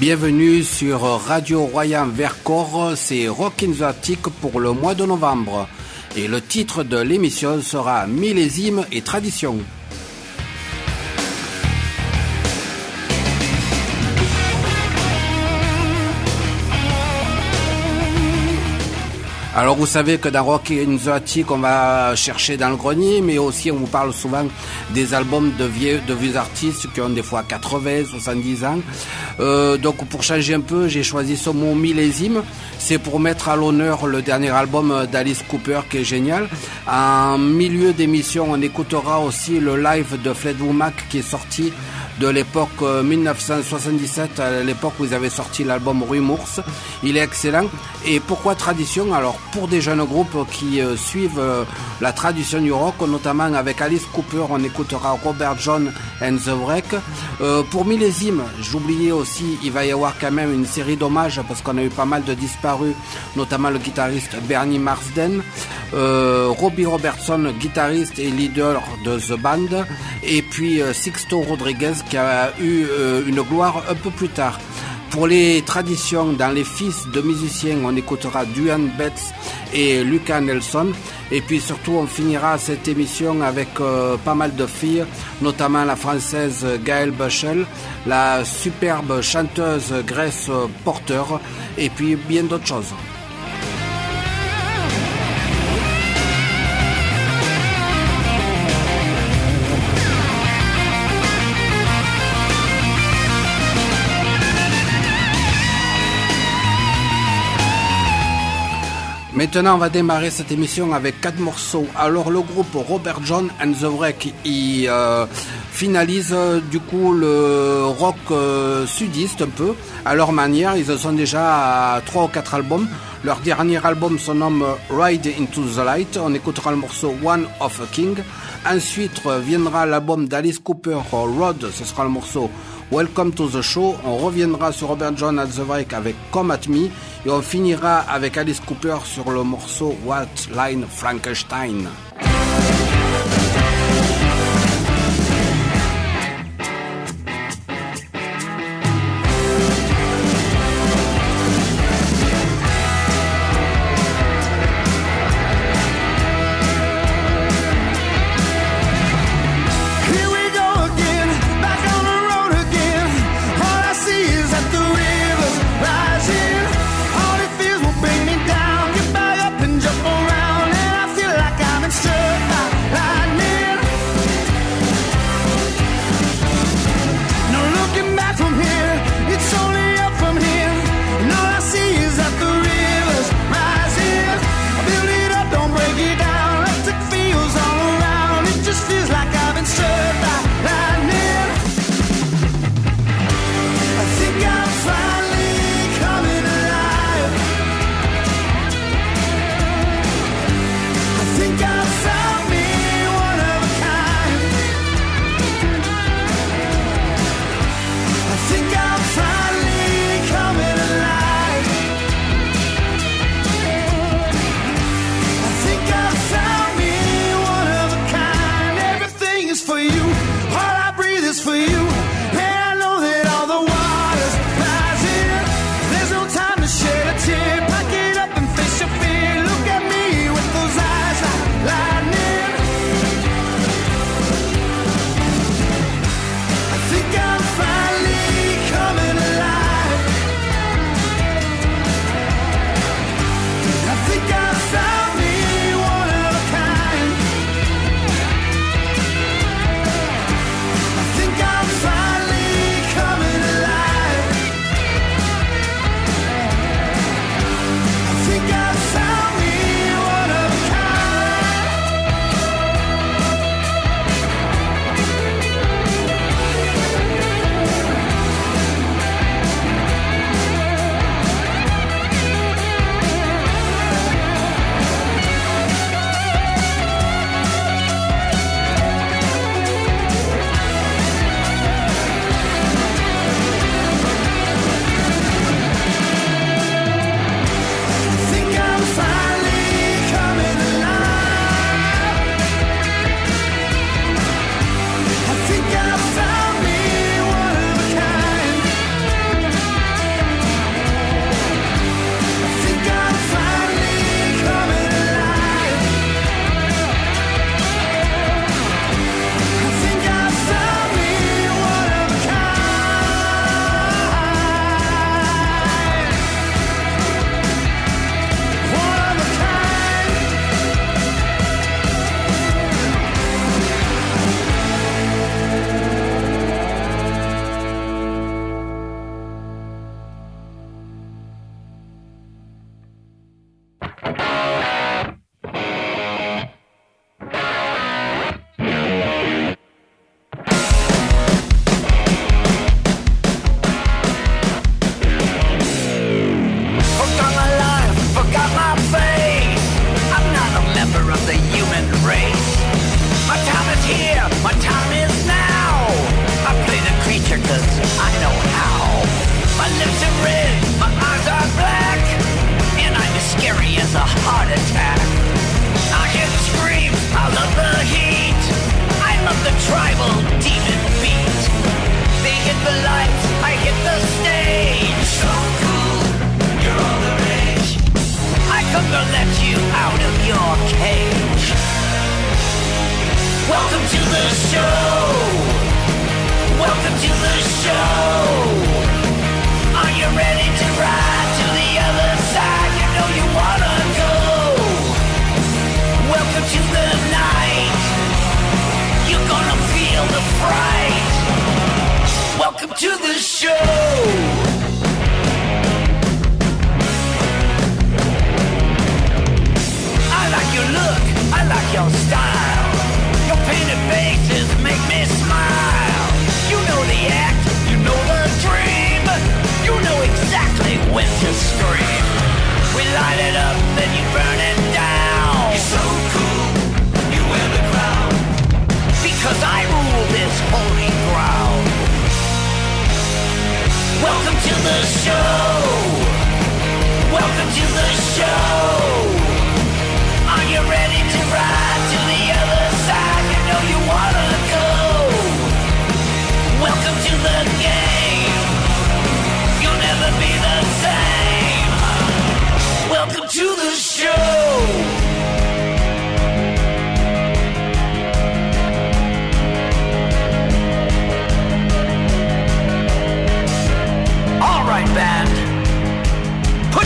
Bienvenue sur Radio Royan Vercors, c'est Rock in the Attic pour le mois de novembre. Et le titre de l'émission sera Millésime et Tradition. Alors vous savez que dans Rock in the Attic, on va chercher dans le grenier, mais aussi on vous parle souvent des albums de vieux artistes qui ont des fois 80, 70 ans. Donc pour changer un peu, j'ai choisi ce mot millésime. C'est pour mettre à l'honneur le dernier album d'Alice Cooper qui est génial. En milieu d'émission, on écoutera aussi le live de Fleetwood Mac qui est sorti de l'époque 1977, à l'époque où ils avaient sorti l'album Rumours. Il est excellent. Et pourquoi tradition? Alors pour des jeunes groupes qui suivent la tradition du rock, notamment avec Alice Cooper, on écoutera Robert John and the Wreck. Pour millésime, j'oubliais aussi, il va y avoir quand même une série d'hommages parce qu'on a eu pas mal de disparus, notamment le guitariste Bernie Marsden, Robbie Robertson, guitariste et leader de The Band, et puis Sixto Rodriguez qui a eu une gloire un peu plus tard. Pour les traditions, dans les fils de musiciens, on écoutera Duane Betts et Lucas Nelson. Et puis surtout, on finira cette émission avec pas mal de filles, notamment la française Gaëlle Bushell, la superbe chanteuse Grace Porter, et puis bien d'autres choses. Maintenant, on va démarrer cette émission avec 4 morceaux. Alors, le groupe Robert John and the Wreck, il finalise du coup le rock sudiste un peu, à leur manière. Ils en sont déjà à 3 ou 4 albums. Leur dernier album se nomme Ride into the Light. On écoutera le morceau One of a King. Ensuite viendra l'album d'Alice Cooper, Road, ce sera le morceau Welcome to the Show. On reviendra sur Robert John and the Wreck avec Come at Me. Et on finira avec Alice Cooper sur le morceau What Line Frankenstein. All it feels will bring me down. Get back up and jump around, and I feel like I'm in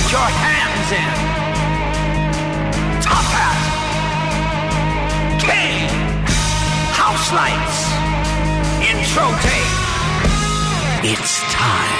get your hands in. Top Hat, King, House Lights, intro tape. It's time.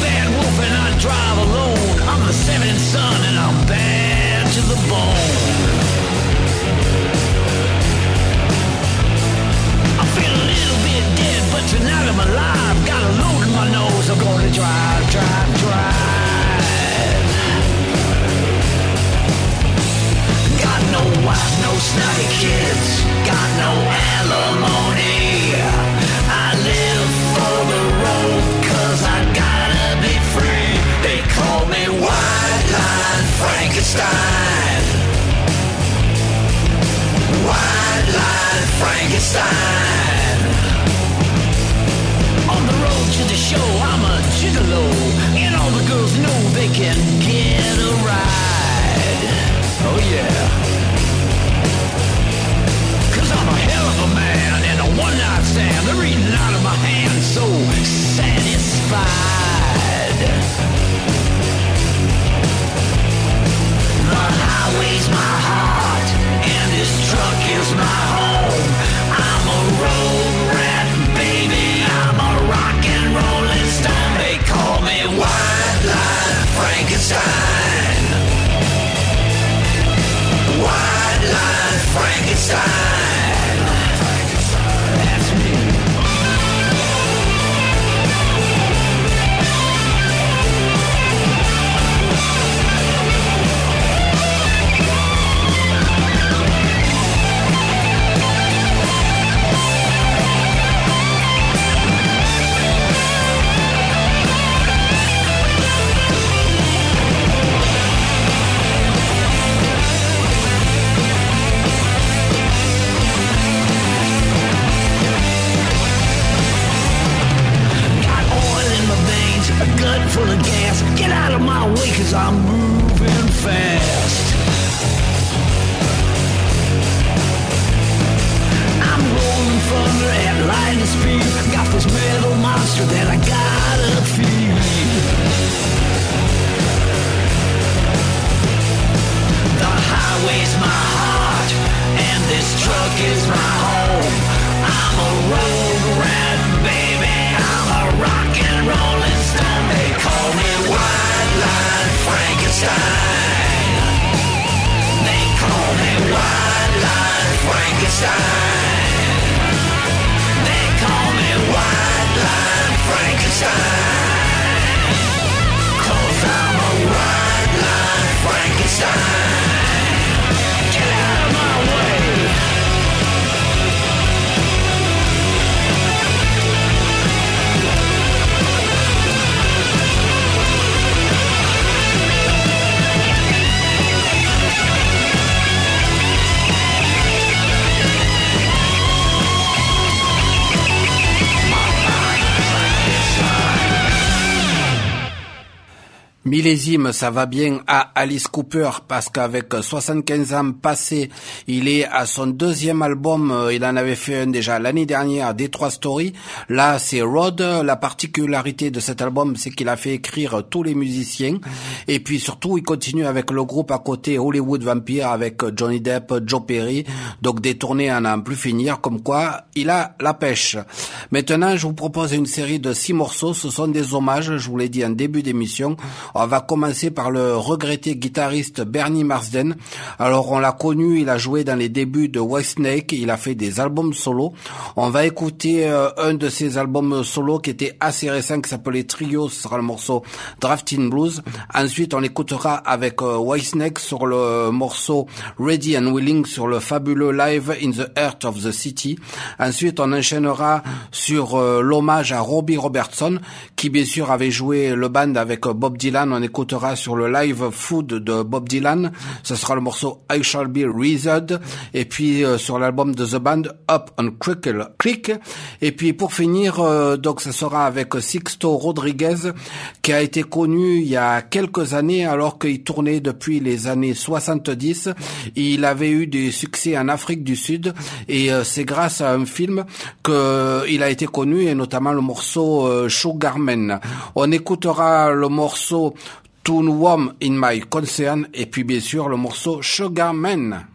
drive alone. I'm the seventh son and I'm bad to the bone. Frankenstein. White line Frankenstein. On the road to the show, I'm a gigolo, and all the girls know they can get a ride. Oh yeah. 'Cause I'm a hell of a man and a one-night stand. They're eating out of my hand, so satisfied. The highway's my heart, and this truck is my home. I'm a road rat, baby. I'm a rock and rolling stone. They call me White Line Frankenstein. White Line Frankenstein. That's me. A gut full of gas. Get out of my way, 'cause I'm moving fast. I'm rolling thunder at lightning speed. Got this metal monster that I gotta feed. The highway's my heart, and this truck is my home. I'm a road rat, baby. I'm a rock and rolling stone. They call me White Line Frankenstein. They call me White Line Frankenstein. They call me White Line Frankenstein. 'Cause I'm a White Line Frankenstein. Get out of my way. Millésime, ça va bien à Alice Cooper parce qu'avec 75 ans passés, il est à son deuxième album. Il en avait fait un déjà l'année dernière, Detroit Story. Là, c'est Road. La particularité de cet album, c'est qu'il a fait écrire tous les musiciens. Et puis surtout, il continue avec le groupe à côté, Hollywood Vampire, avec Johnny Depp, Joe Perry. Donc des tournées à n'en plus finir, comme quoi il a la pêche. Maintenant, je vous propose une série de 6 morceaux. Ce sont des hommages, je vous l'ai dit en début d'émission. On va commencer par le regretté guitariste Bernie Marsden. Alors on l'a connu, il a joué dans les débuts de Whitesnake, il a fait des albums solo. On va écouter un de ses albums solo qui était assez récent, qui s'appelait Trio, ce sera le morceau Drafting Blues. Ensuite on écoutera avec Whitesnake sur le morceau Ready and Willing sur le fabuleux Live in the Heart of the City. Ensuite on enchaînera sur l'hommage à Robbie Robertson, qui bien sûr avait joué le band avec Bob Dylan. On écoutera sur le Live Food de Bob Dylan, ce sera le morceau I Shall Be Reasoned, et puis sur l'album de The Band, Up on Crickle Creek. Et puis pour finir, donc ce sera avec Sixto Rodriguez, qui a été connu il y a quelques années alors qu'il tournait depuis les années 70. Il avait eu des succès en Afrique du Sud et c'est grâce à un film qu'il a été connu, et notamment le morceau Sugar Man. On écoutera le morceau Tune Warm in My Concern et puis bien sûr le morceau Sugar Man.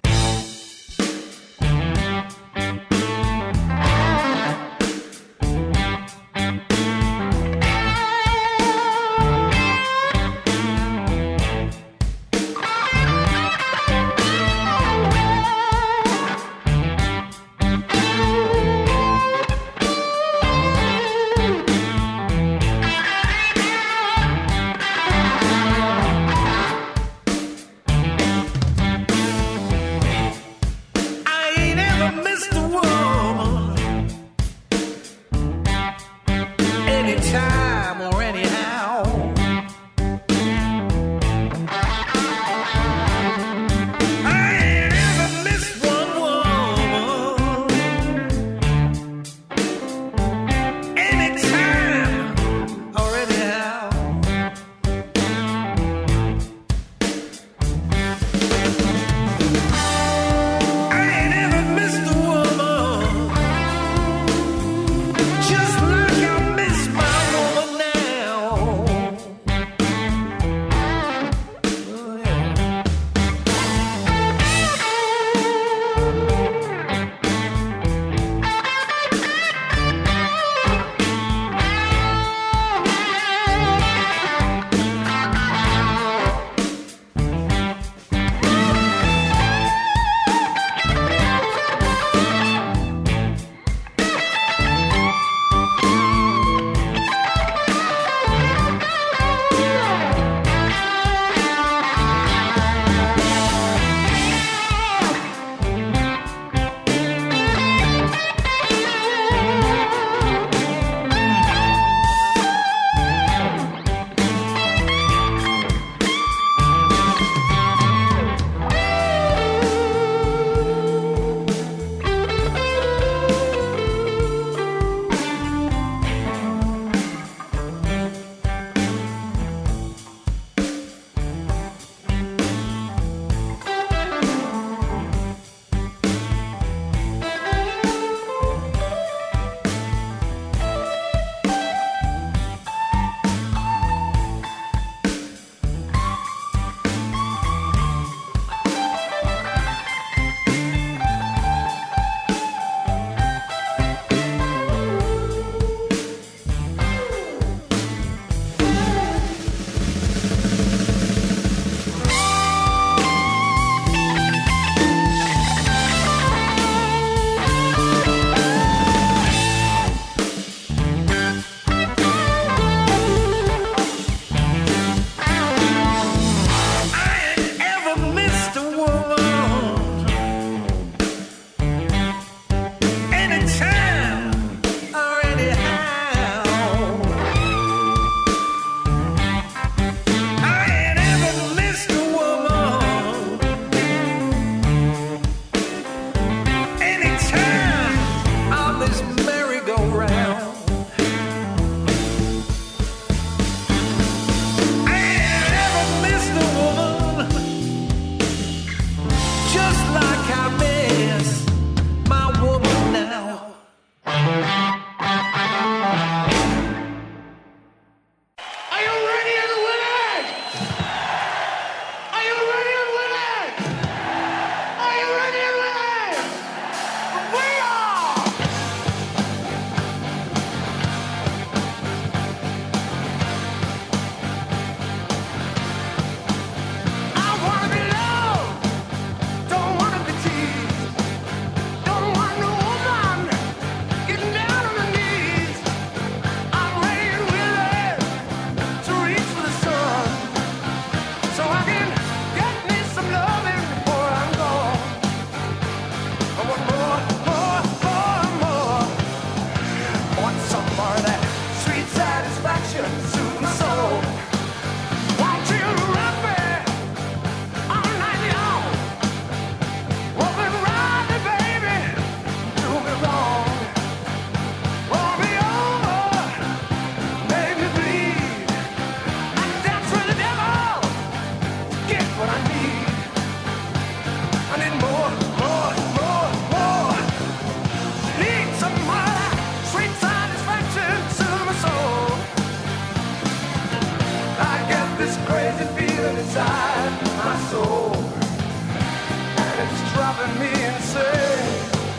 driving me insane.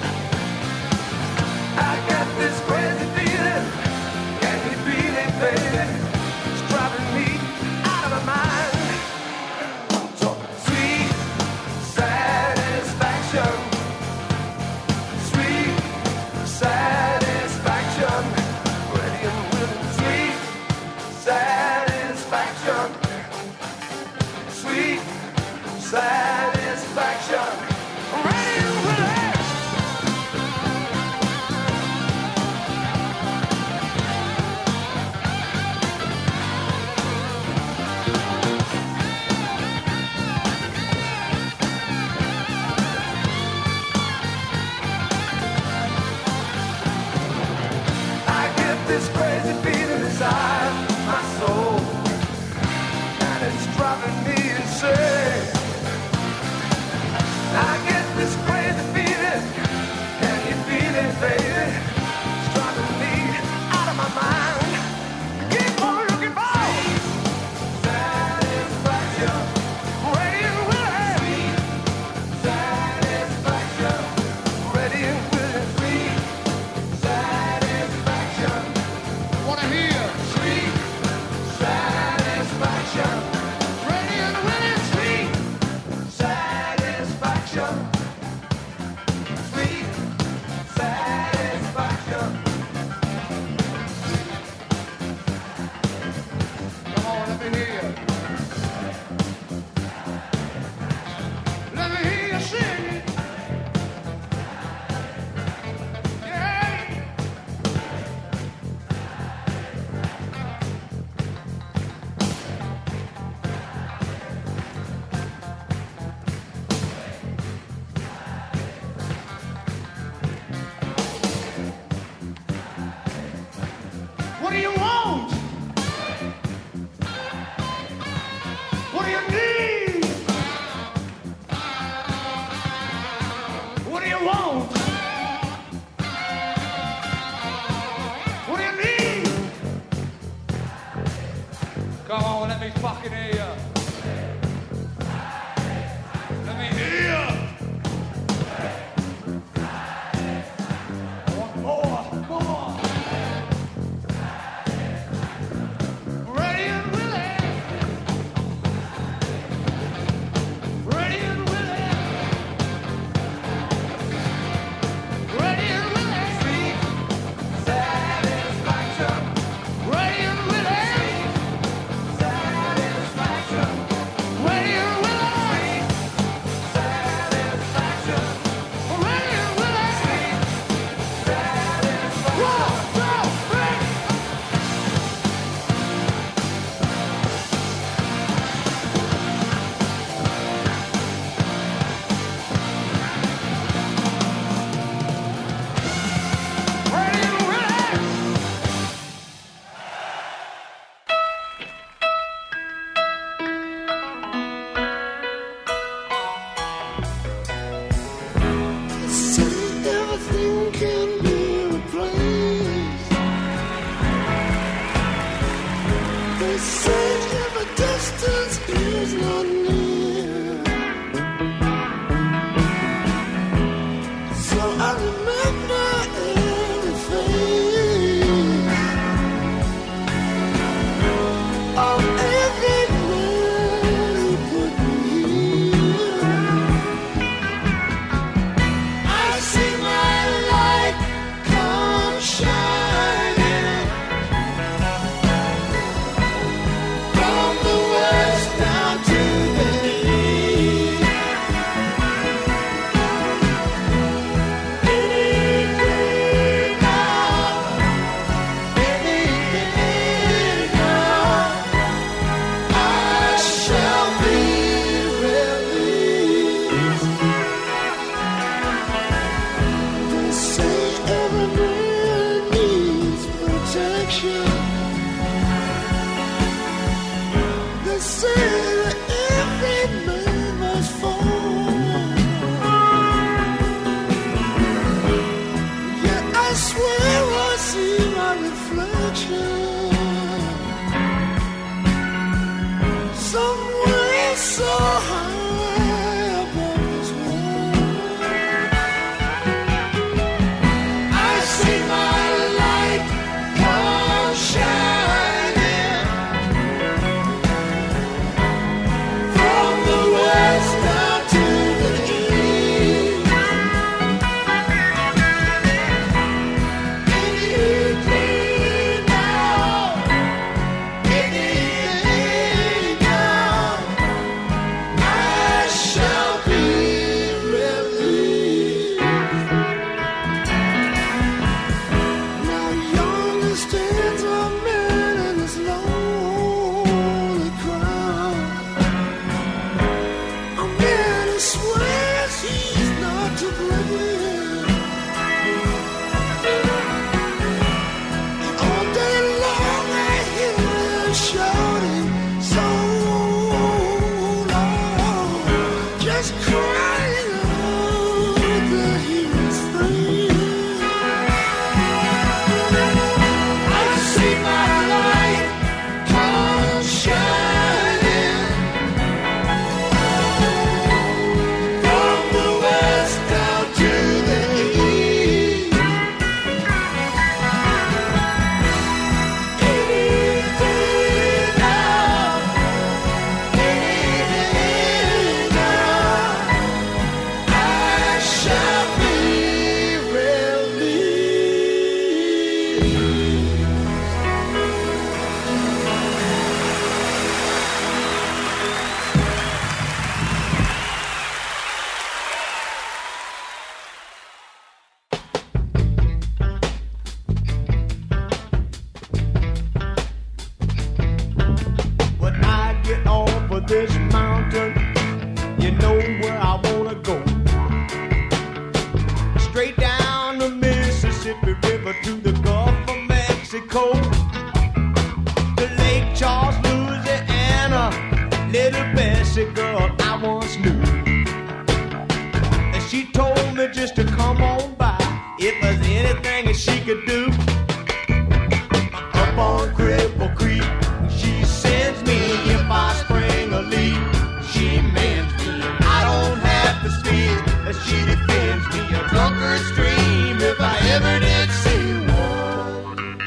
I got this crazy feeling, can you feel it, baby? It's driving me out of my mind. So sweet satisfaction, sweet satisfaction, ready and willing, sweet satisfaction, sweet satisfaction, ready and willing. I get this crazy feeling inside my soul, and it's driving me insane. I get this crazy feeling, can you feel it, baby? It's driving me out of my mind. Keep on looking for satisfaction, ready and willing. Satisfaction, ready and willing. Sweet satisfaction. Wanna hear? Sweet satisfaction, ready and willing. Sweet satisfaction, sweet satisfaction. Come on, let me hear you. Let me hear you sing it. Yeah. What do you want? What do you need? What do you want? What do you need? Come on, let me fucking hear you. Let me hear you. I want more, more. Ready and willing. Ready and willing. Ready and willing. Sweet satisfaction. Ready and willing. Satisfaction. Ready and willing. Satisfaction. Ready and willing. Satisfaction. 1, 2, 3. Ready and willing. Everything can be replaced. They say every distance is not near. So I remember everything of every man who put me here. I see my light come shining from the west down to the east. Anything now, anything now, I shall be released. They say every man needs protection. They say that every man must fall. Yet I swear I see my reflection somewhere so high above this world. swears he's not to blame. And all day long I hear him shouting so loud, just crying out that he's free. I see my light come shining from the west down to the east. Anything now, anything now, I shall be released. When I get off of this mountain, you know where I wanna go. Straight down the Mississippi River to the Gulf of Mexico, to Lake Charles, Louisiana. Little Bessie girl I once knew, and she told me just to come on by if there's anything that she could do. Up on Cripple Creek, she sends me if I spring a leak. She mends me, I don't have to speak. She defends me, a drunkard's dream if I ever did see one.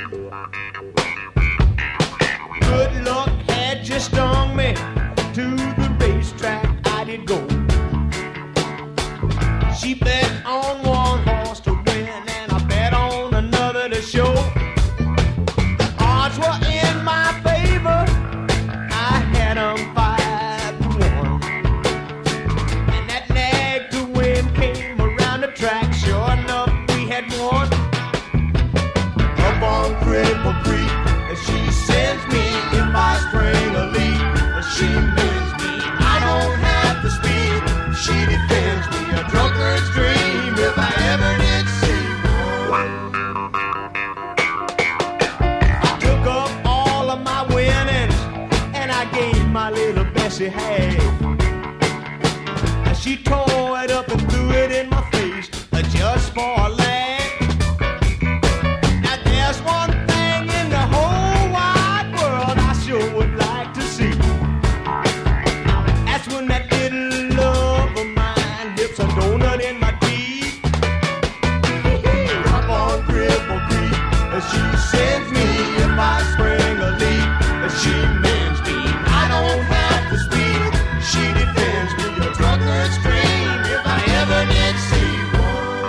Good luck had just stung me. To the racetrack I did go. She bet on one horse to win, and I bet on another to show. The odds were in my favor. I had 'em 5-1. And that nag to win came around the track. Sure enough, we had won. Up on Cripple Creek, and she sends me if I spring a leak. And she mends me, I don't have to speak. She defends me, a drunkard's dream if I ever did see one. I took up all of my winnings, and I gave my little Bessie half. And she tore it up and threw it in my face, just for a laugh. Now there's one thing in the whole wide world I sure would like to see. That's when that little love of mine dips a donut in my teeth. Up on Cripple Creek, and she sends me if I spring a leak. And she mends me, I don't have to speak. She defends me, a drunkard's dream if I ever did see one.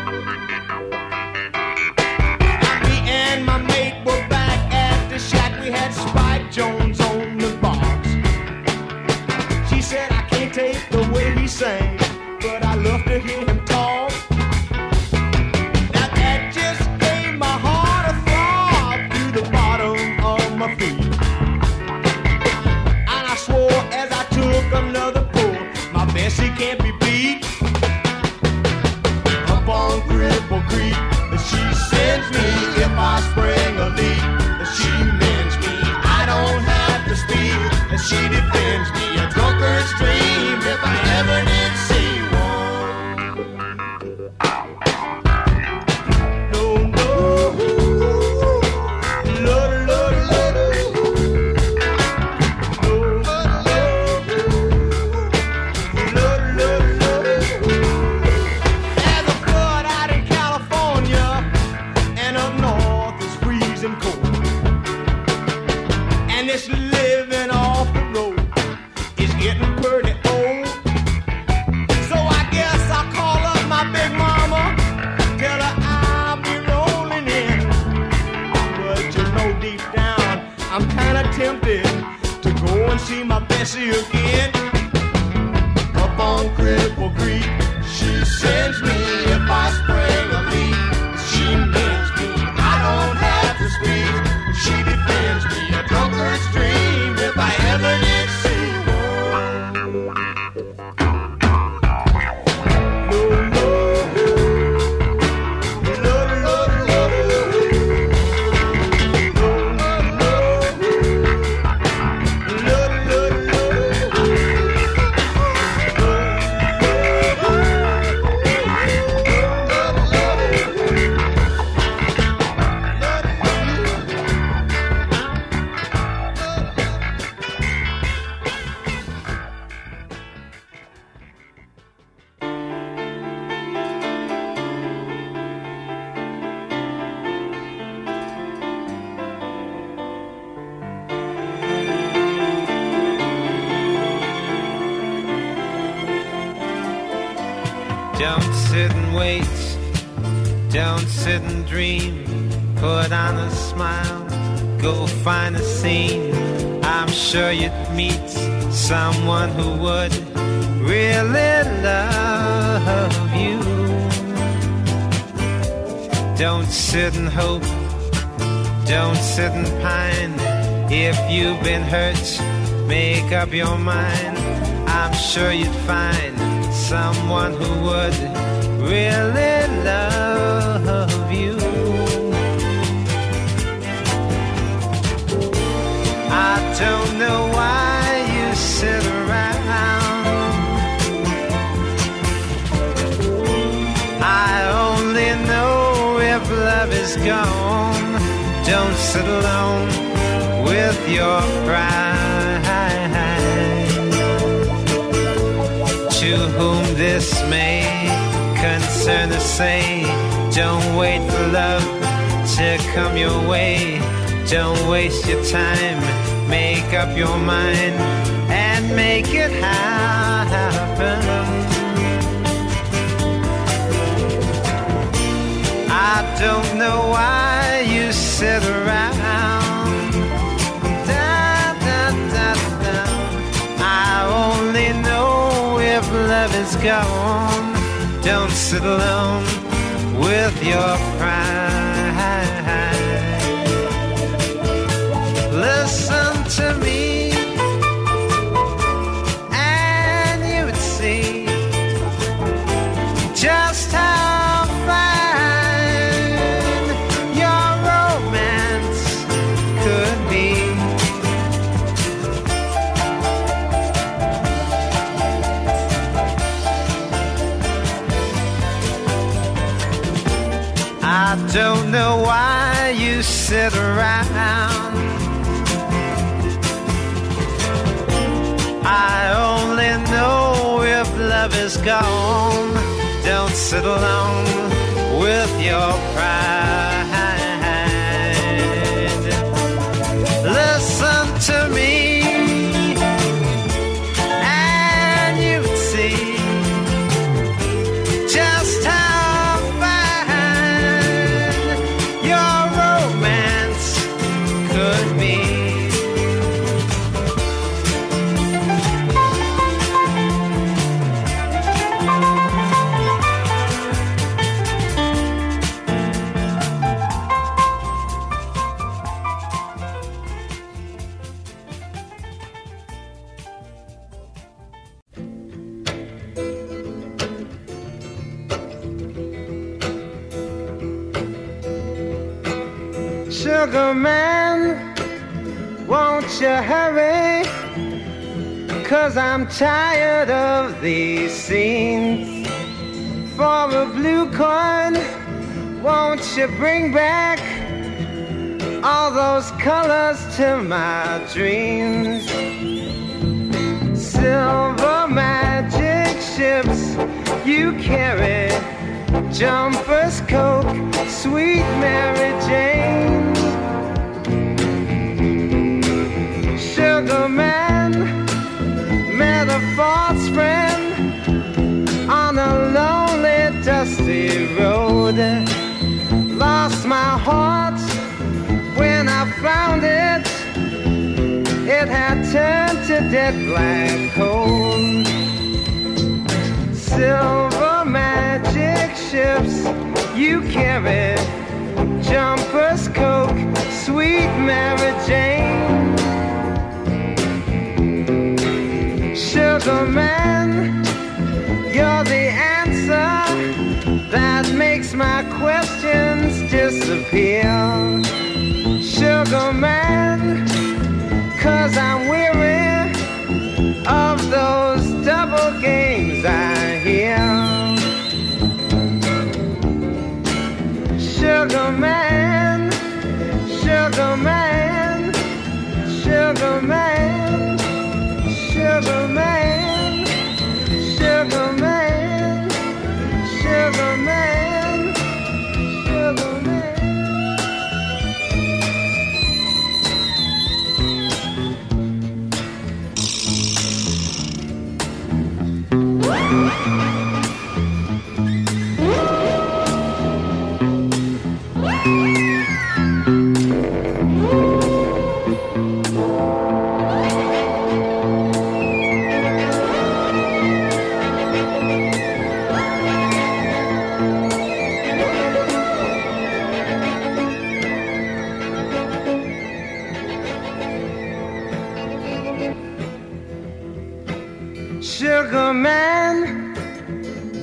Me and my mate were back at the shack. We had Spike Jones on the box. She said, I can't take the way he sang, but I love to hear him talk. Now that just gave my heart a throb to the bottom of my feet. And I swore as I took another pull, my Bessie can't be beat. Up on Cripple Creek, and she sends me if I spring a leak. And she mends me, I don't have to speak. And she defends me, a drunkard's dream if I ever did see one. No, no, Lord, Lord, Lord, no, Lord, Lord, Lord. There's a flood out in California, and up north is freezing cold. And this living off the road is getting pretty old. So I guess I'll call up my big mama, tell her I'll be rolling in. But you know deep down, I'm kinda tempted to go and see my Bessie again. Up on Cripple Creek, she sends me if I spring a leak. She mends me, I don't have to speak. She defends me, a drunkard's dream if I ever did see one. Don't sit and wait, don't sit and dream. Put on a smile, go find a scene. I'm sure you'd meet someone who would really love you. Don't sit and hope, don't sit and pine. If you've been hurt, make up your mind. I'm sure you'd find someone who would really love you. I don't know why you sit around. I only know if love is gone. Don't sit alone with your pride. To whom this may concern to say, don't wait for love to come your way. Don't waste your time, make up your mind and make it happen. I don't know why you sit around. Da, da, da, da. I only know if love is gone. Don't sit alone with your pride. Listen to me, and you would see just how fine your romance could be. I don't know why you sit around. I only know if love is gone. Don't sit alone with your pride. Listen to me, and you'd see just how fine your romance could be. Sugar man, won't you hurry? 'Cause I'm tired of these scenes. For a blue coin, won't you bring back all those colors to my dreams? Silver magic ships you carry, jumpers, Coke, sweet Mary Jane. Sugar man met a false friend on a lonely, dusty road. Lost my heart when I found it. It had turned to dead black coal. Silver magic ships you carry, jumpers, Coke, sweet Mary Jane. Sugar man, you're the answer that makes my questions disappear. Sugar man, 'cause I'm weary of those double games I hear. Sugar man, sugar man, sugar man, sugar man, sugar man, sugar man, sugar man.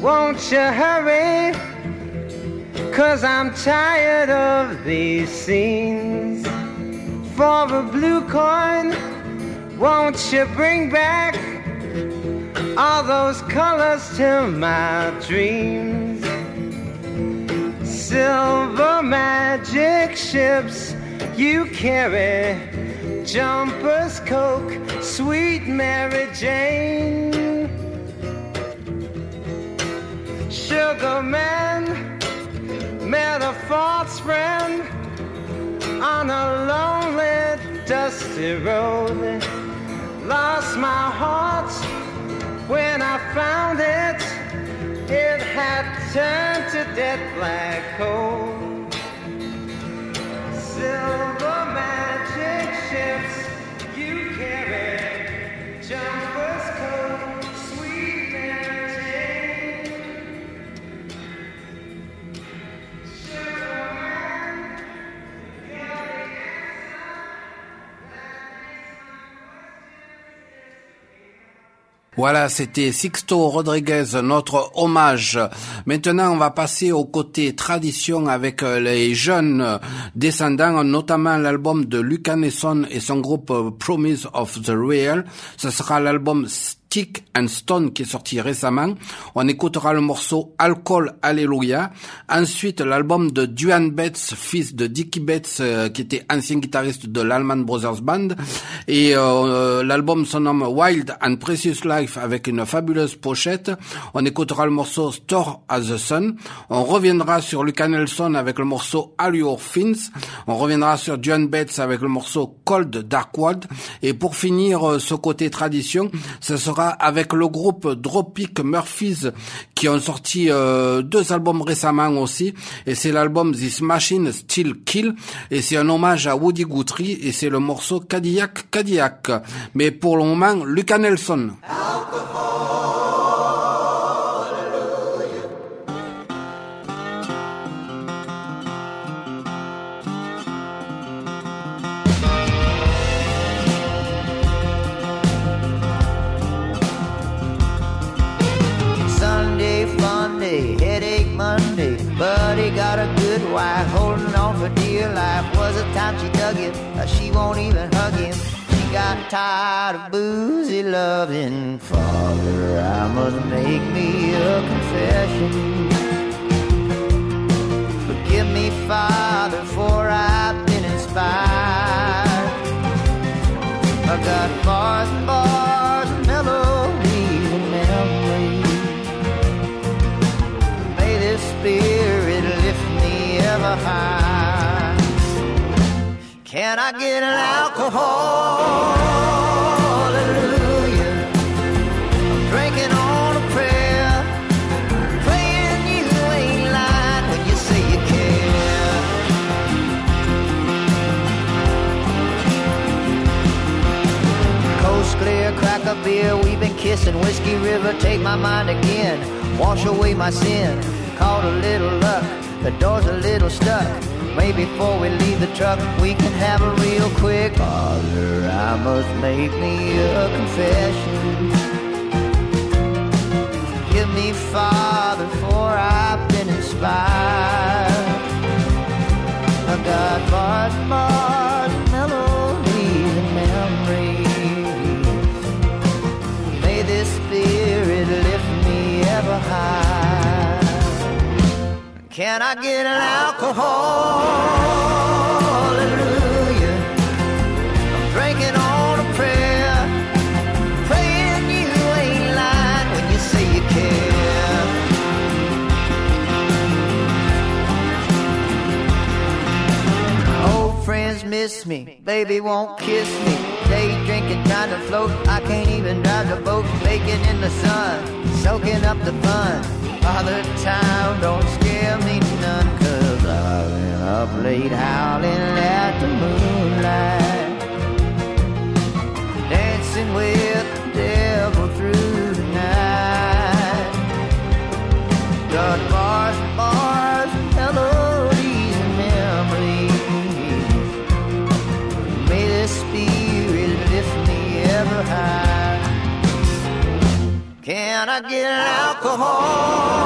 won't you hurry? 'Cause I'm tired of these scenes. For a blue coin, won't you bring back all those colors to my dreams? Silver magic ships you carry, jumpers, Coke, sweet Mary Jane. Sugar man met a false friend on a lonely, dusty road. Lost my heart when I found it. It had turned to dead black coal. Silver magic ships you carry, jumpers, Coke, sweet Mary Jane. Sugar man, you're the Voilà, c'était Sixto Rodriguez, notre hommage. Maintenant, on va passer au côté tradition avec les jeunes descendants, notamment l'album de Luca Nelson et son groupe Promise of the Real. Ce sera l'album Stick and Stone qui est sorti récemment. On écoutera le morceau Alcohol Hallelujah. Ensuite, l'album de Duane Betts, fils de Dickie Betts, qui était ancien guitariste de l'Allman Brothers Band. Et l'album se nomme Wild and Precious Life avec une fabuleuse pochette. On écoutera le morceau Store as the Sun. On reviendra sur Luca Nelson avec le morceau All Your Fins. On reviendra sur Duane Betts avec le morceau Cold Dark World. Et pour finir ce côté tradition, ce sera avec le groupe Dropkick Murphys qui ont sorti 2 albums récemment aussi, et c'est l'album This Machine Still Kill, et c'est un hommage à Woody Guthrie, et c'est le morceau Cadillac Cadillac. Mais pour le moment, Luca Nelson. Headache Monday, but he got a good wife holding on for dear life. Was a time she dug him, she won't even hug him. She got tired of boozy loving. Father, I must make me a confession. Forgive me, Father, for I've been inspired. I got bars and bars and melodies and memories. Spirit lift me ever high. Can I get an alcohol? Hallelujah. I'm drinking on a prayer, praying you ain't lying when you say you care. Coast clear, crack a beer, we've been kissing. Whiskey River, take my mind again, wash away my sin. Caught a little luck, the door's a little stuck. Maybe before we leave the truck, we can have a real quick. Father, I must make me a confession. Forgive me, Father, for I've been inspired. I got bars and bars, melodies and memories. May this spirit lift me ever high. Can I get an alcohol? Hallelujah. I'm drinking on a prayer, praying you ain't lying when you say you care. Old friends miss me, baby won't kiss me. Day drinking, trying to float, I can't even drive the boat. Baking in the sun, soaking up the fun. Father time don't scare me none, 'cause I've been up late howling at the moonlight, dancing with the devil through the night. Got bars and bars, melodies and memories. May the spirit lift me ever high. Can I get an alcohol?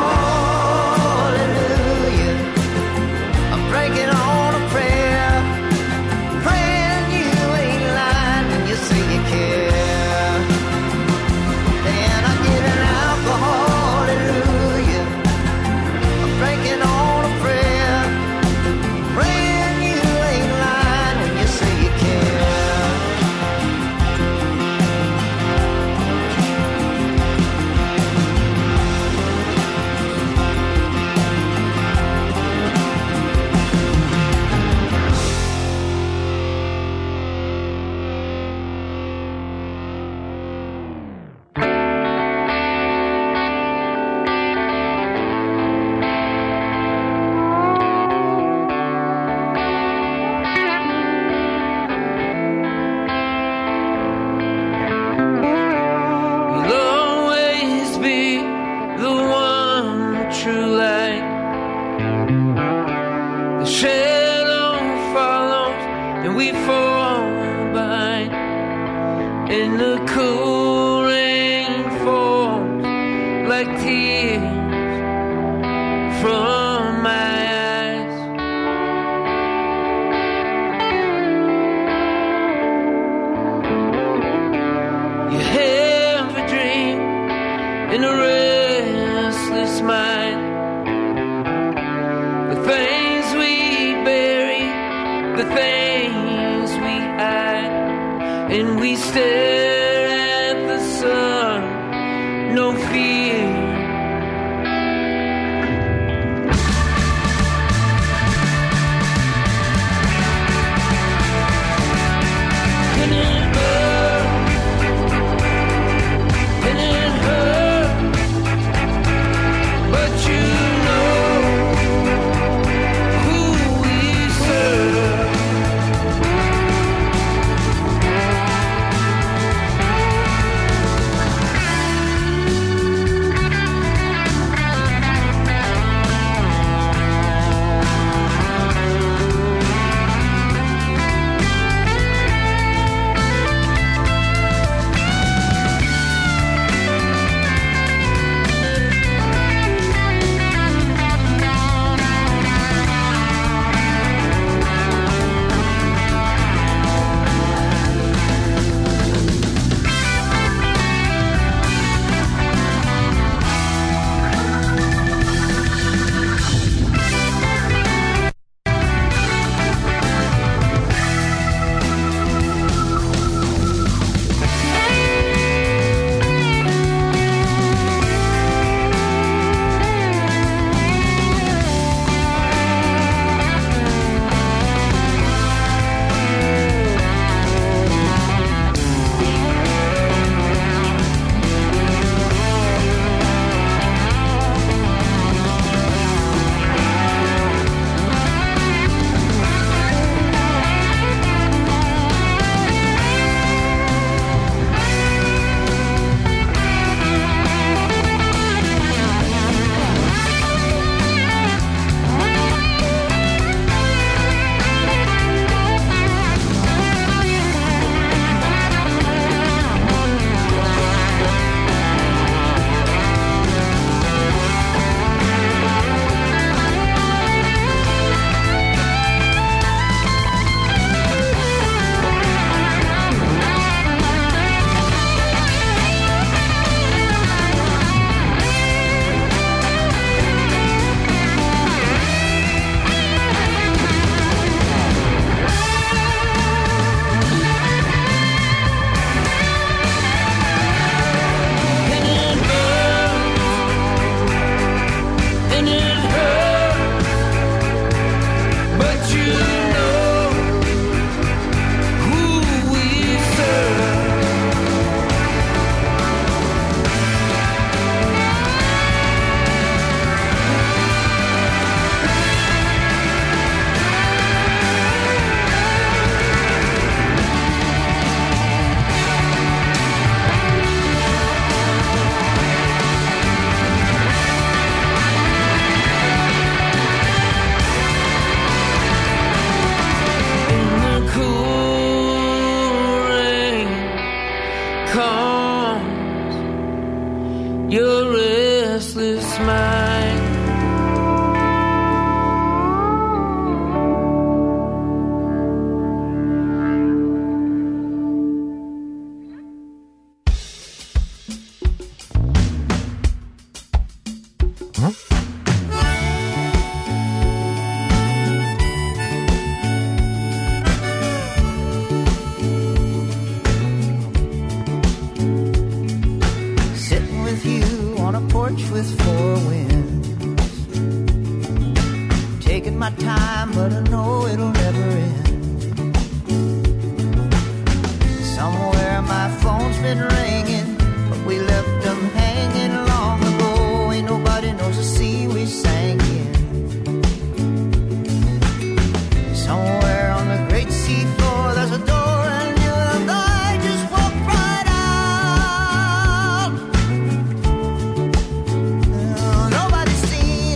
true light. The shadow follows and we fall behind. And the cool rain falls like tears from my eyes. You have a dream in a restless mind. The things we bury, the things we hide, and we stare at the sun, no fear. And it hurts, but you know who we serve. Your restless mind. Sitting with you on a porch with four winds, taking my time, but I know it'll never end. Somewhere my phone's been ringing, but we left them hanging long ago. Ain't nobody knows the sea we sang in. Somewhere on the great sea floor there's a door, and you and I just walked right out. Nobody's seen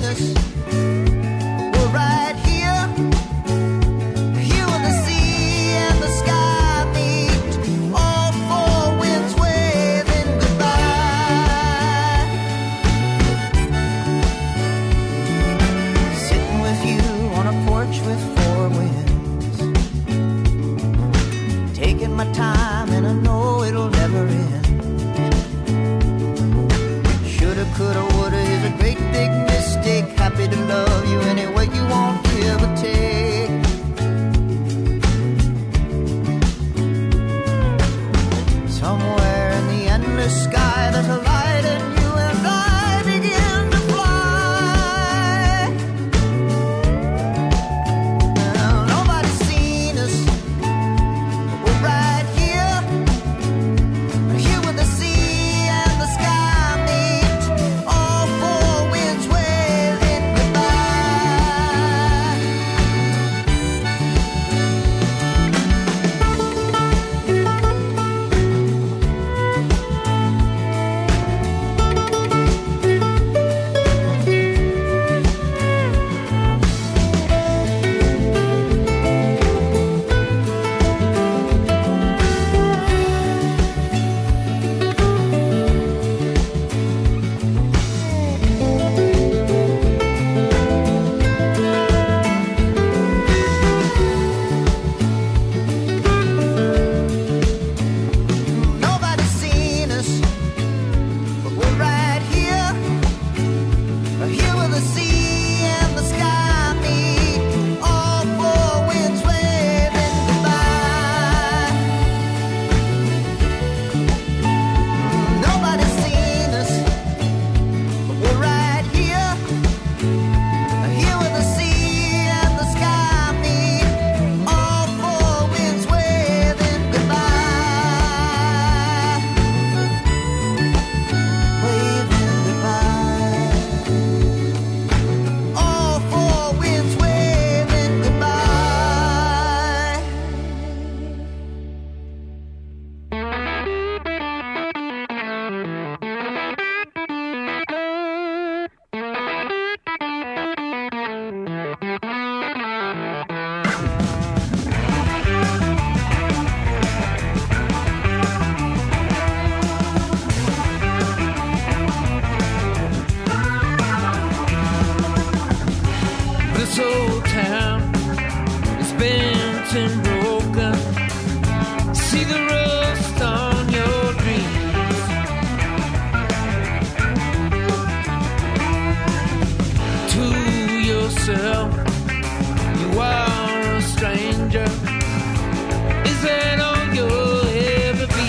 yourself. You are a stranger. Is that all you'll ever be?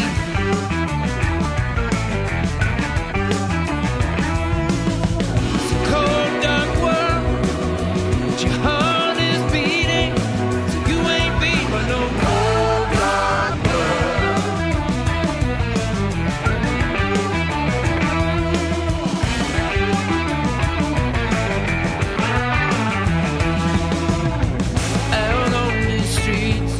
It's a cold, dark world, but your heart is beating, so you ain't beat by no cold, dark world. Out on these streets,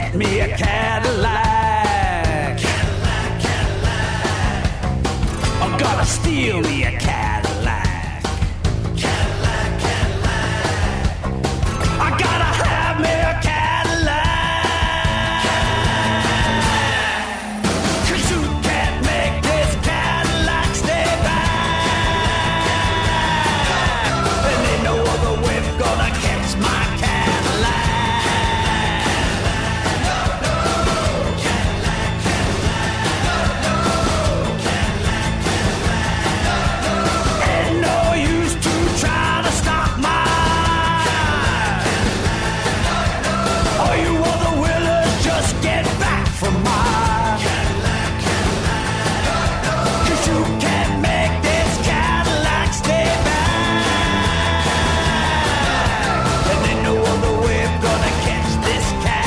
get me a Cadillac. Cadillac, Cadillac. I'm gonna steal me a Cadillac. Cadillac, Cadillac. I gotta have me a Cadillac. Cadillac. 'Cause you can't make this Cadillac stay back. And ain't no other whip gonna catch my Cadillac. Ain't no use to try to stop mine. All you other willers just get back from mine. 'Cause you can't make this Cadillac stay back. And ain't no other whip gonna catch this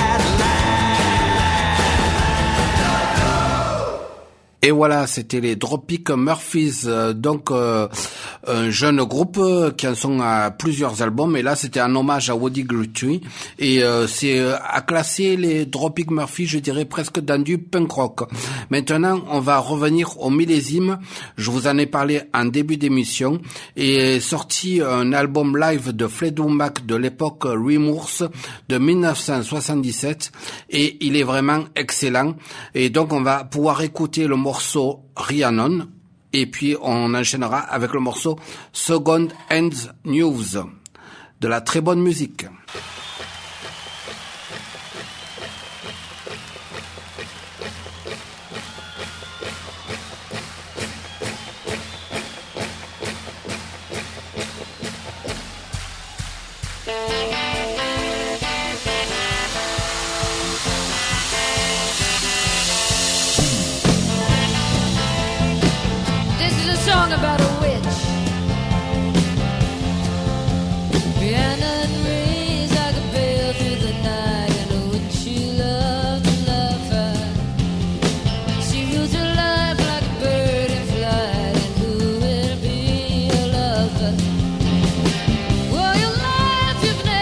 Cadillac. Et voilà, c'était les Dropkick Murphys, donc un jeune groupe qui en sont à plusieurs albums, et là c'était un hommage à Woody Guthrie, et c'est à classer les Dropkick Murphys, je dirais presque dans du punk rock. Maintenant, on va revenir au millésime. Je vous en ai parlé en début d'émission, et est sorti un album live de Fleetwood Mac de l'époque Remorse de 1977, et il est vraiment excellent. Et donc on va pouvoir écouter le morceau Rhiannon, et puis on enchaînera avec le morceau Second Hand News, de la très bonne musique. This is a song about a witch. Rhiannon raised like a veil through the night, and a witch she loved to love her. She used her life like a bird in flight, and who will be your lover? Well, your life you've never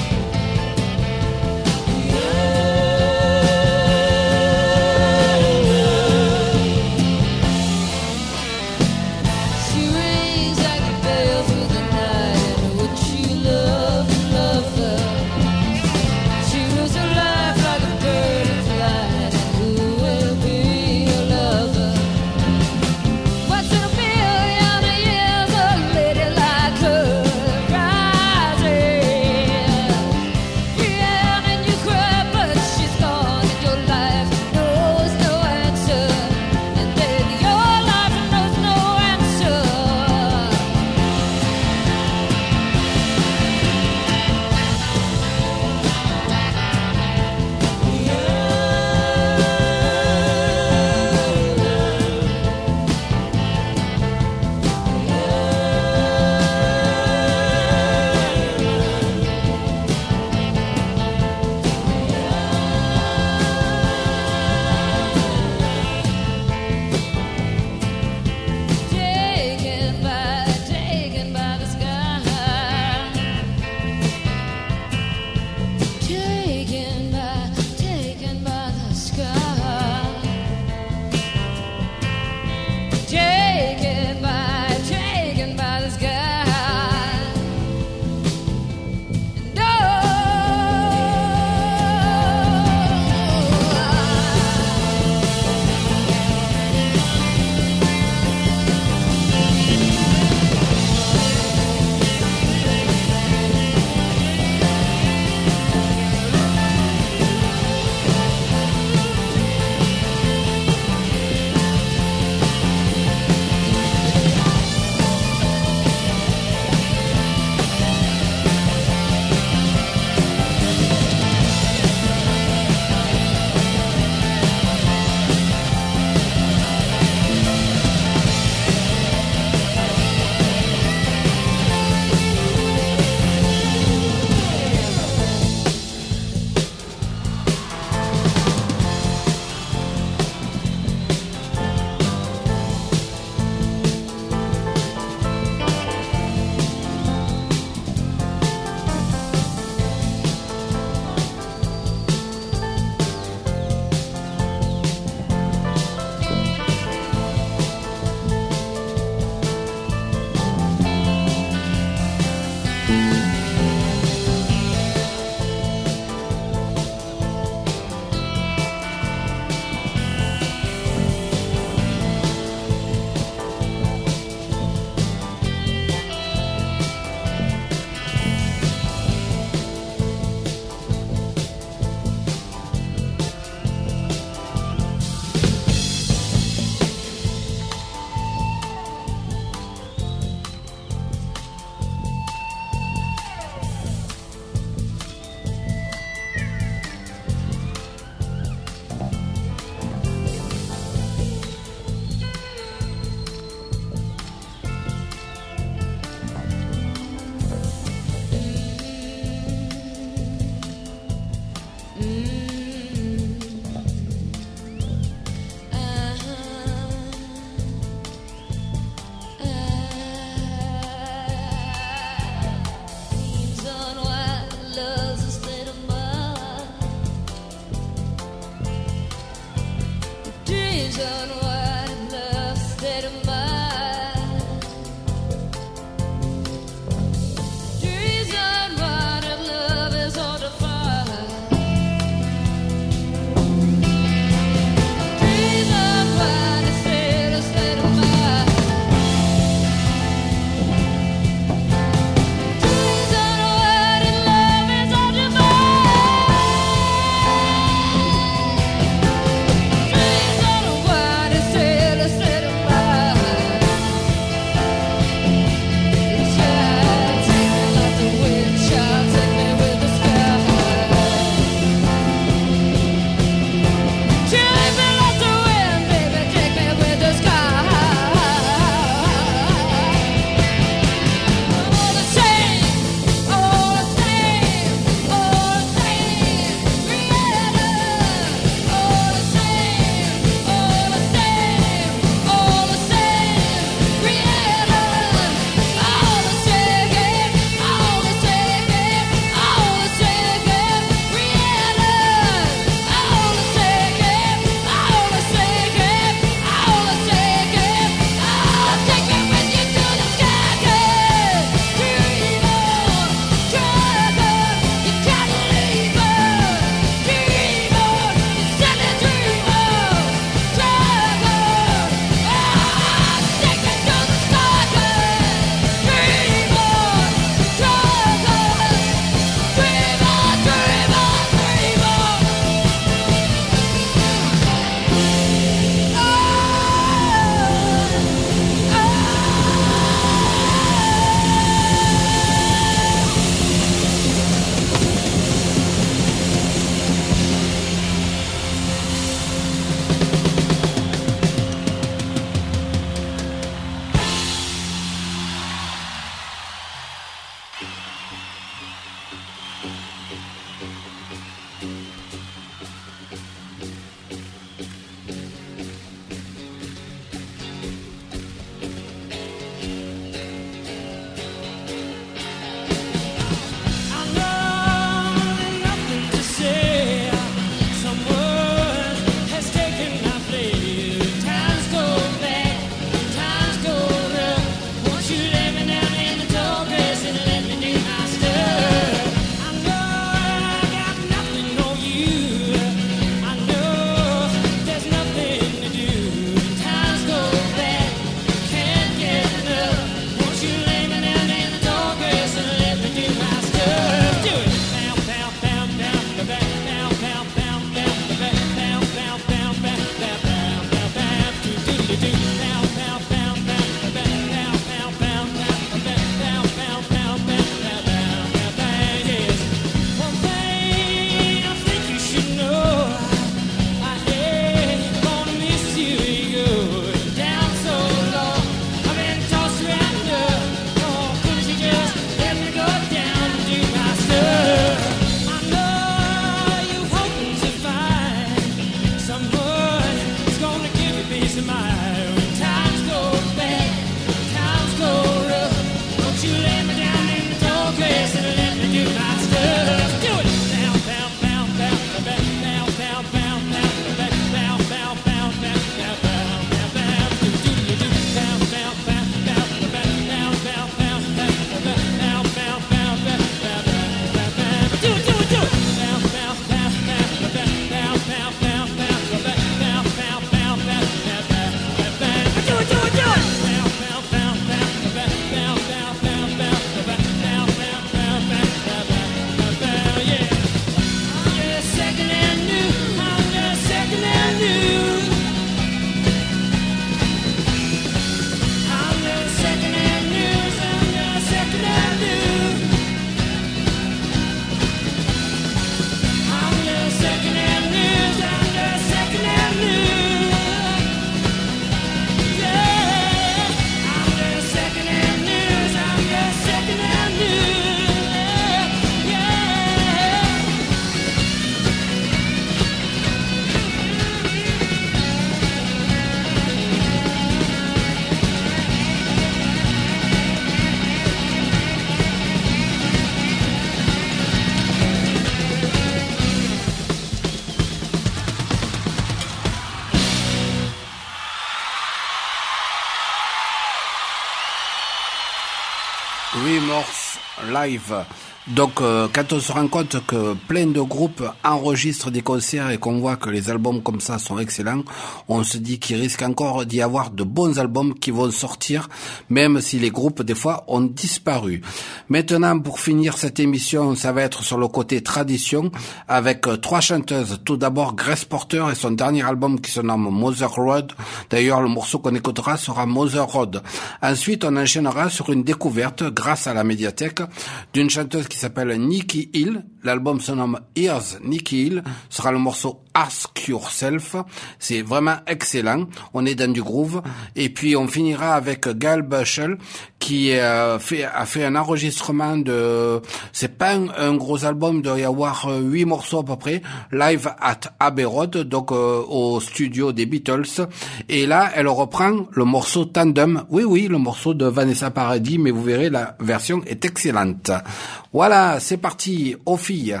Remorse Live. Donc quand on se rend compte que plein de groupes enregistrent des concerts et qu'on voit que les albums comme ça sont excellents, on se dit qu'il risque encore d'y avoir de bons albums qui vont sortir, même si les groupes des fois ont disparu. Maintenant, pour finir cette émission, ça va être sur le côté tradition, avec trois chanteuses. Tout d'abord Grace Porter et son dernier album qui se nomme Mother Road. D'ailleurs, le morceau qu'on écoutera sera Mother Road. Ensuite, on enchaînera sur une découverte, grâce à la médiathèque, d'une chanteuse qui s'appelle Nikki Hill. L'album se nomme Here's Nikki Hill. Ce sera le morceau Ask Yourself. C'est vraiment excellent. On est dans du groove. Et puis, on finira avec Gail Bushell qui a fait un enregistrement de... C'est pas un gros album, il doit y avoir 8 morceaux à peu près, live at Abbey Road, donc au studio des Beatles. Et là, elle reprend le morceau Tandem. Oui, le morceau de Vanessa Paradis, mais vous verrez, la version est excellente. Voilà, c'est parti, aux filles.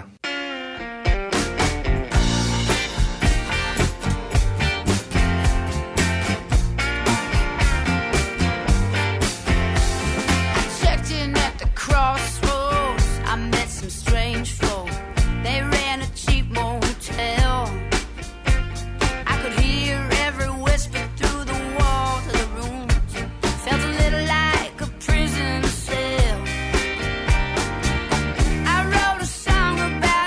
I wrote a song about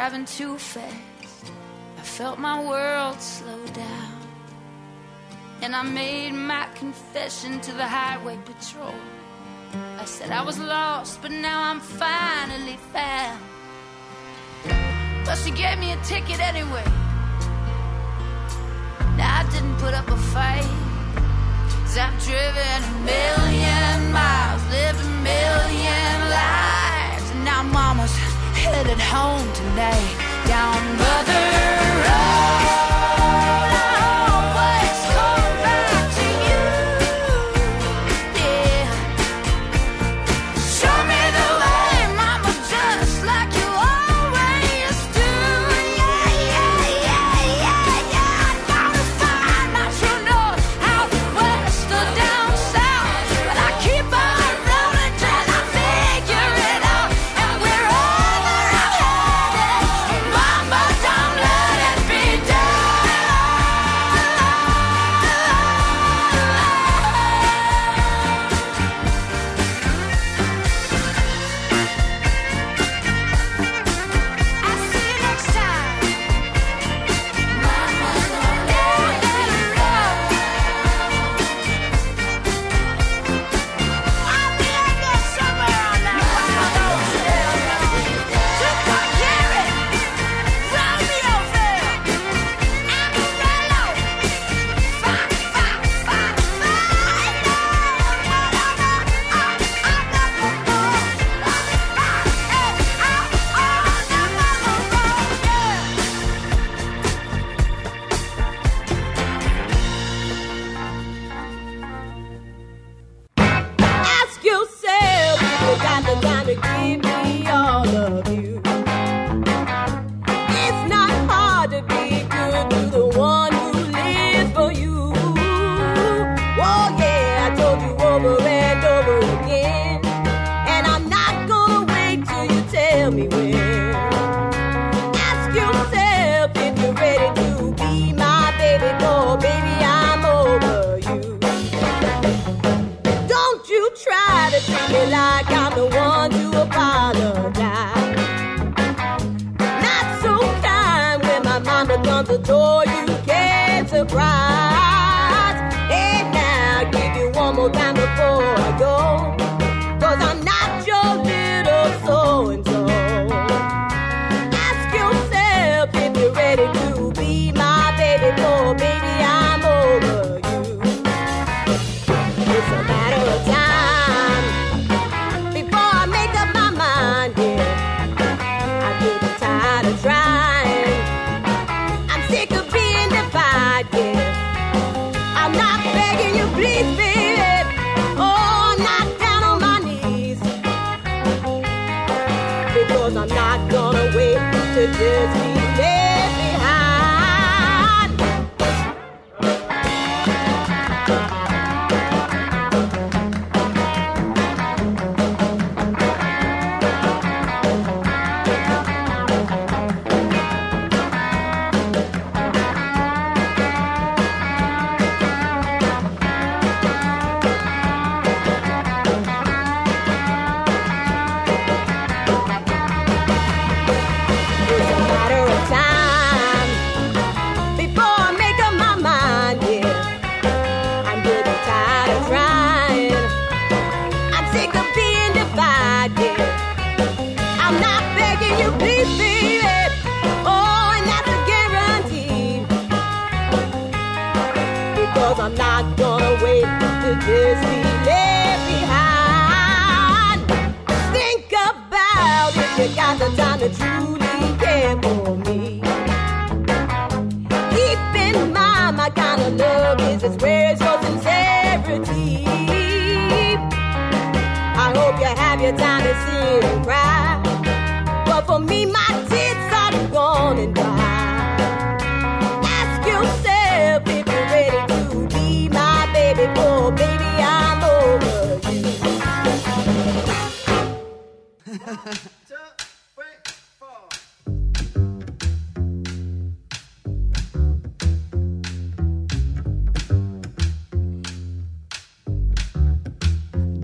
driving too fast. I felt my world slow down. And I made my confession to the highway patrol. I said I was lost, but now I'm finally found. But she gave me a ticket anyway. Now I didn't put up a fight, 'cause I've driven 1,000,000 miles, lived 1,000,000 lives. And now mama's headed home tonight, down Mother Road.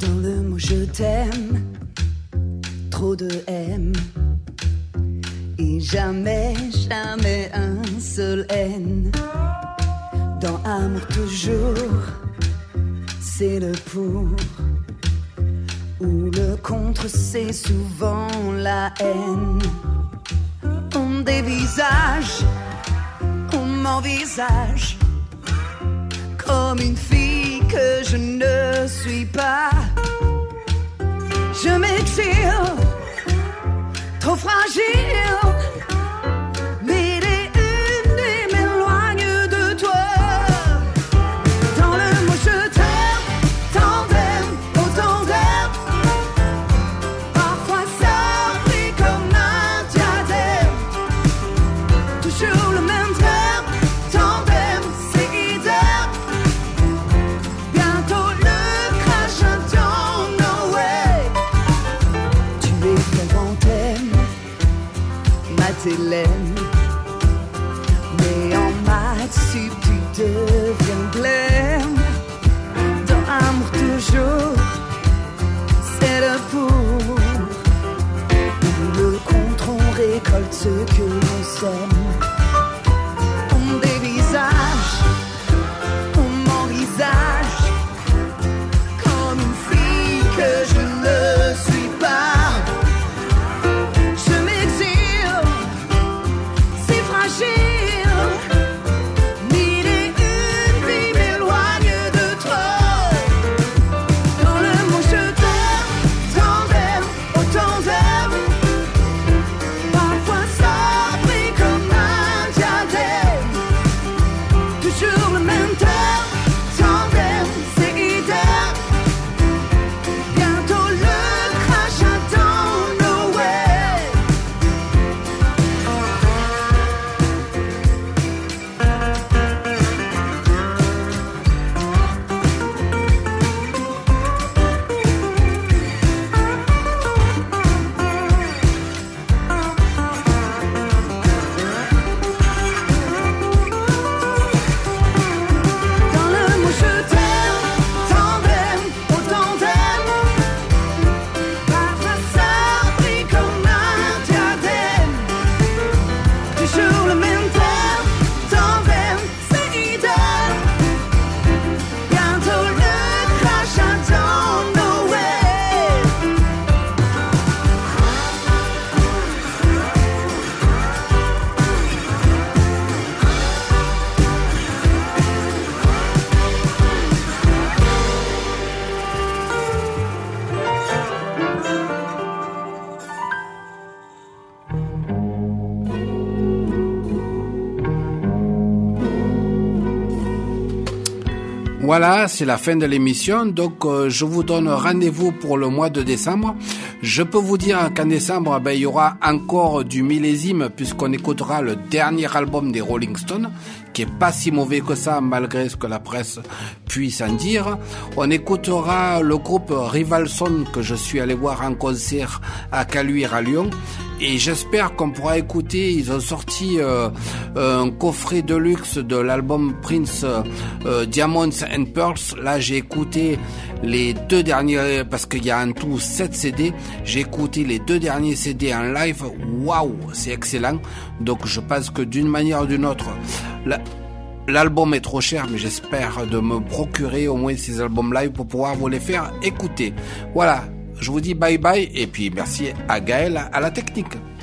Je t'aime, trop de M. Et jamais, jamais un seul haine. Dans amour toujours, c'est le pour. Ou le contre, c'est souvent la haine. On dévisage, on m'envisage comme une fille que je ne suis pas. Je m'exile, trop fragile. Mille et une nuits m'éloignent de toi. Dans le mot je t'aime, tant d'aime, autant d'aime. Parfois ça brille comme un diadème. Toujours le même terme, tant d'aime, c'est idem. Bientôt le crash dans no way. Tu es vraiment thème, Madeleine. Mais en maths sup tu deviens blême. Dans amour toujours, c'est le pour. Ou le contre, on récolte ce que l'on sème. On dévisage, on m'envisage comme une fille que je ne suis pas. Je m'exile, si fragile. Mille et une vies m'éloignent de toi. Dans le mot je t'aime, tant d'aime, autant d'aime. Parfois ça brille comme un diadème. Toujours le même terme, tant d'aime, c'est idem. Bientôt le crash dans no way. Dans le mot je t'aime, tant d'aime, autant d'aime. Parfois ça brille comme un diadème. Toujours le même terme, tant d'aime, c'est idem. Bientôt le crash dans no way. Voilà, c'est la fin de l'émission, donc je vous donne rendez-vous pour le mois de décembre. Je peux vous dire qu'en décembre, il y aura encore du millésime puisqu'on écoutera le dernier album des Rolling Stones, qui est pas si mauvais que ça malgré ce que la presse puisse en dire. On écoutera le groupe Rivalson que je suis allé voir en concert à Caluire à Lyon. Et j'espère qu'on pourra écouter, ils ont sorti un coffret de luxe de l'album Prince Diamonds and Pearls. Là j'ai écouté les deux derniers, parce qu'il y a en tout 7 CD, j'ai écouté les 2 derniers CD en live. Waouh, c'est excellent. Donc je pense que d'une manière ou d'une autre, l'album est trop cher, mais j'espère de me procurer au moins ces albums live pour pouvoir vous les faire écouter. Voilà. Je vous dis bye bye et puis merci à Gaël à la technique.